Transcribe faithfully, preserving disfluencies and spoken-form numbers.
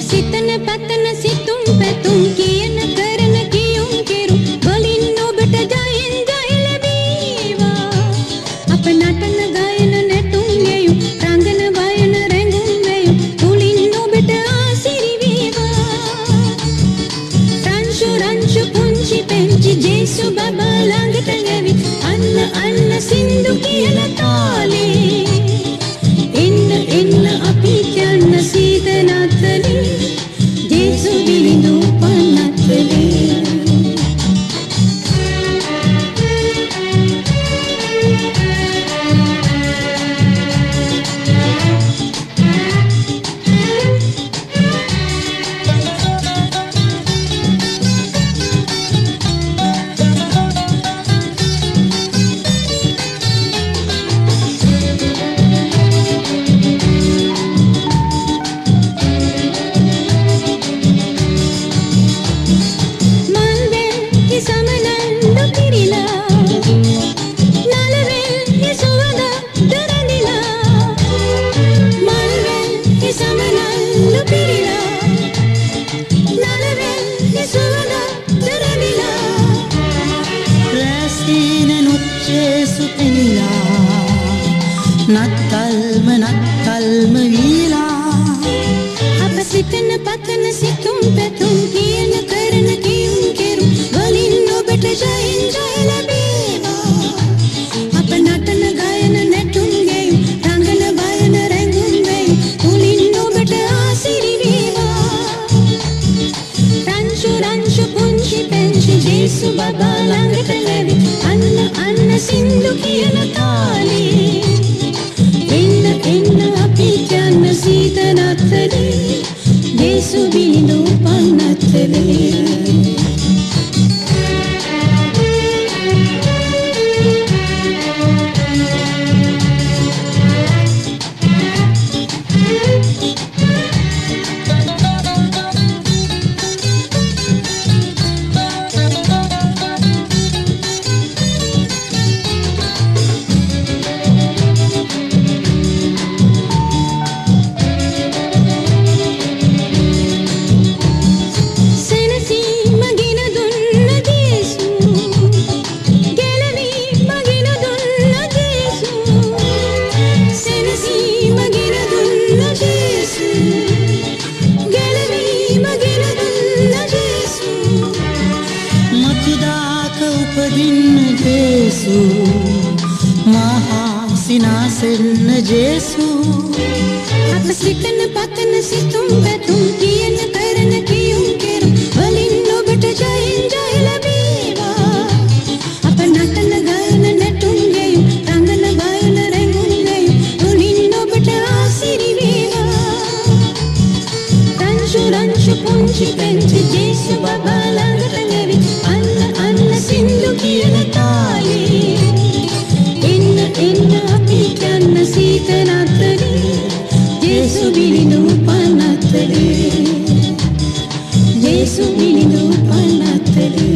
සිතන පතන සිතුම් පැතුම් කියන කරන කියුම් කෙරුම් වලින් ඔබට ජයෙන් ජය ලැබේවා. අප නටන ගායන නැටුම් ගෙයුම් රංගන වයන රැඟුම් වැයුම් තුලින් ඔබට ආසිරි වේවා. රංශු රංශු පුංචි පැංචි ජේසු බබා ළඟට ඇවිත් අන්න අන්න සින්දු කියන තාලේ එන්න එන්න අපි යන්න සීත නත්තලේ ජේසු බිලිඳු පන්නත්තලේ. නත්තල්ම නත්තල්ම වීලා අප සිතන පතන සිතුම් පැතුම් කියන කරන කියුම් කෙරුම් වලින් ඔබට ජයෙන් ජය ලැබේවා. අප නටන ගායන නැටුම් ගෙයුම් රංගන බයන රැඟුම් වැයුම් තුලින් ඔබට ආසිරි වේවා. රංශු රංශු පුංචි පැංචි ජේසු බබා ළඟට ඇවිත් අන්න අන්න සින්දු කියන තාලේ එන්න එන්න අපි යන්න සීත නත්තලේ ජේසු බිලිඳු පන්නත්තලේ. ජේසු මහා සිනාසෙන්න ජේසු අප සිතන පතන සිතුම් පැතුම් කියන කරන කියුම් කෙරුම් වලින් ඔබට ජයෙන් ජය ලැබේවා. අප නටන ගායන නැටුම් ගෙයුම් රංගන බයන රැඟුම් වැයුම් තුලින් ඔබට ආසිරි වේවා. රංශු රංශු පුංචි පැංචි ජේසු බබා ළඟට ඇවිත් අන්න අන්න සින්දු කියන තාලේ එන්න එන්න අපි යන්න සීත නත්තලේ ජේසු බිලිඳු පන්නත්තලේ ජේසු බිලිඳු පන්නත්තලේ.